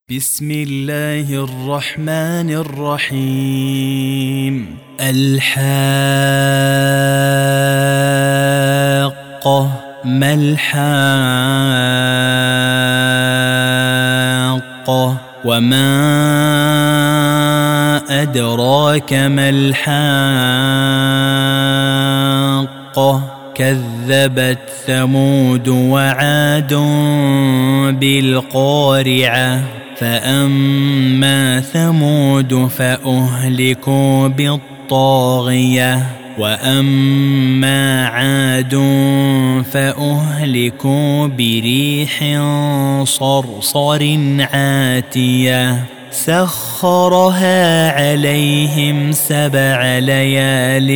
بسم الله الرحمن الرحيم. الحاقة ما الحاقة وما أدراك ما الحاقة كذبت ثمود وعاد بالقارعة فأما ثمود فأهلكوا بالطاغية وأما عاد فأهلكوا بريح صرصر عاتية سخرها عليهم 7 ليال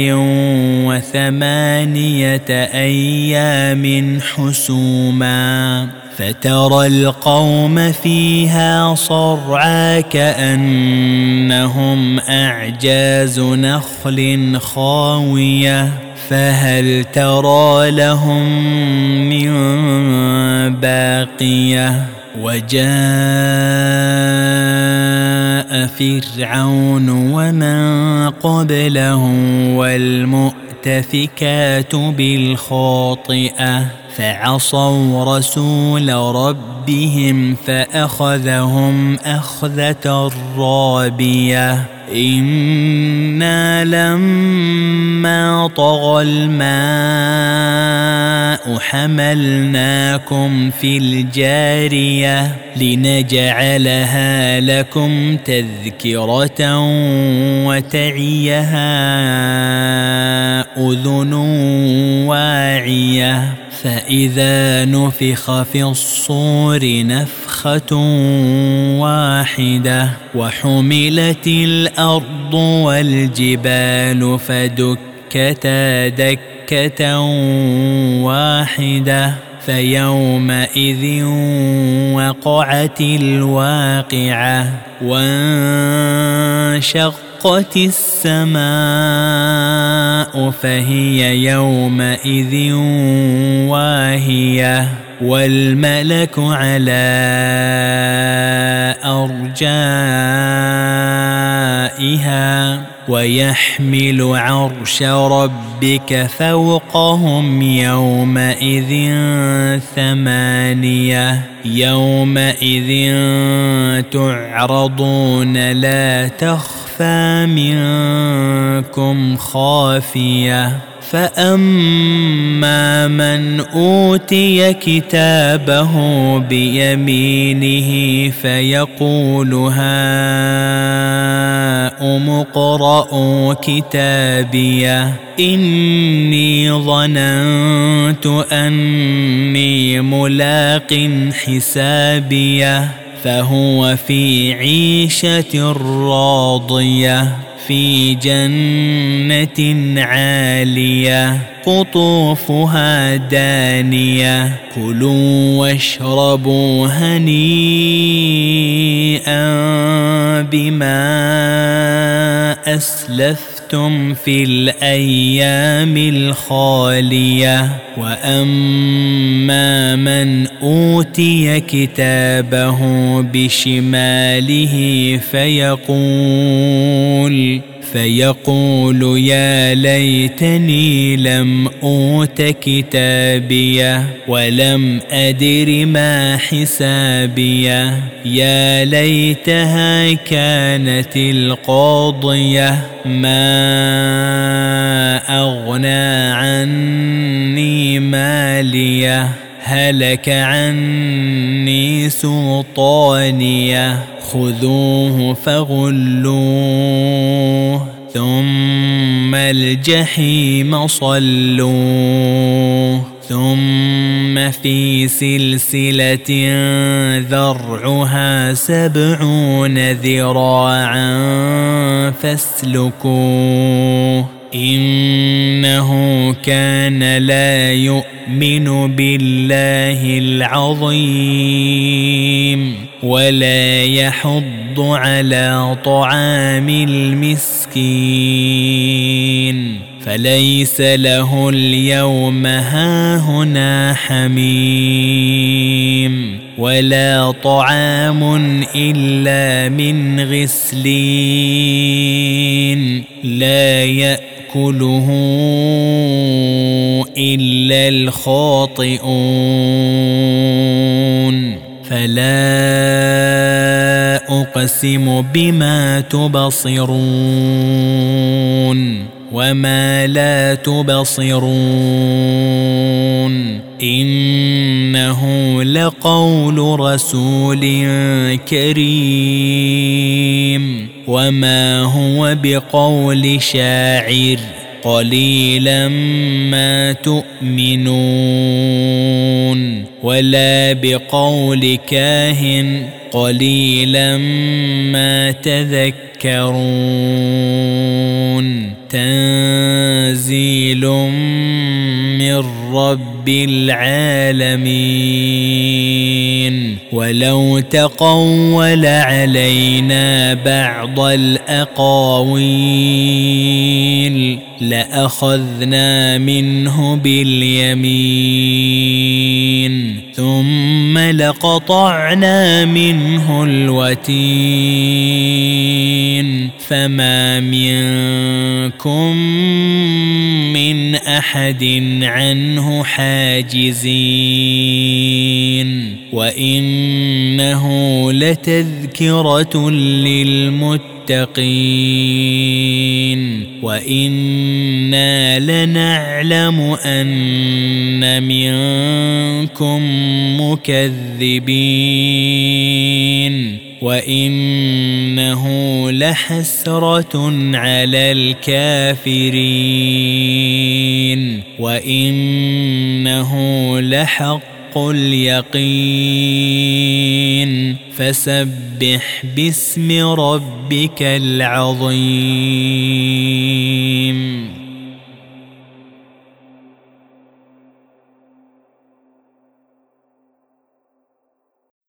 و8 أيام حسوما فترى القوم فيها صرعى كأنهم أعجاز نخل خاوية فهل ترى لهم من باقية وجاء فرعون ومن قبله والمؤتفكات بالخاطئة فعصوا رسول ربهم فأخذهم أخذة رابية إنا لما طغى الماء حملناكم في الجارية لنجعلها لكم تذكرة وتعيها أذن واعية فإذا نفخ في الصور نفخة واحدة وحملت الأرض والجبال فدكتا دكة واحدة فيومئذ وقعت الواقعة وانشقت السماء فهي يومئذ واهية والملك على أرجائها ويحمل عرش ربك فوقهم يومئذ 8 يومئذ تعرضون لا تخفى منكم خافية فأما من أوتي كتابه بيمينه فيقول هاؤم اقرءوا كتابيه إني ظننت أني ملاق حسابيه فهو في عيشة راضية في جنة عالية قطوفها دانية كلوا واشربوا هنيئا بما أسلفتم في الأيام الخالية وأما من أوتي كتابه بشماله فيقول يا ليتني لم أوت كتابيه ولم أدر ما حسابيه يا ليتها كانت القاضية ما أغنى عني ماليه هلك عني سلطانيه خذوه فغلوه ثم الجحيم صلوه ثم في سلسلة ذرعها 70 ذراعا فاسلكوه إنه كان لا يؤمن بالله العظيم ولا يحض على طعام المسكين فليس له اليوم هاهنا حميم ولا طعام إلا من غسلين لا يأكله إلا الخاطئون فلا أقسم بما تبصرون وما لا تبصرون إنه لقول رسول كريم وما هو بقول شاعر قليلا ما تؤمنون ولا بقول كاهن قليلا ما تذكرون تنزيل من رب العالمين ولو تقول علينا بعض الأقاويل لأخذنا منه باليمين ثم لقطعنا منه الوتين فما منكم من أحد عنه حاجزين وإنه لتذكرة للمتقين وإنا لنعلم أن منكم مكذبين وإنه لحسرة على الكافرين وإنه لحق اليقين فسبح باسم ربك العظيم.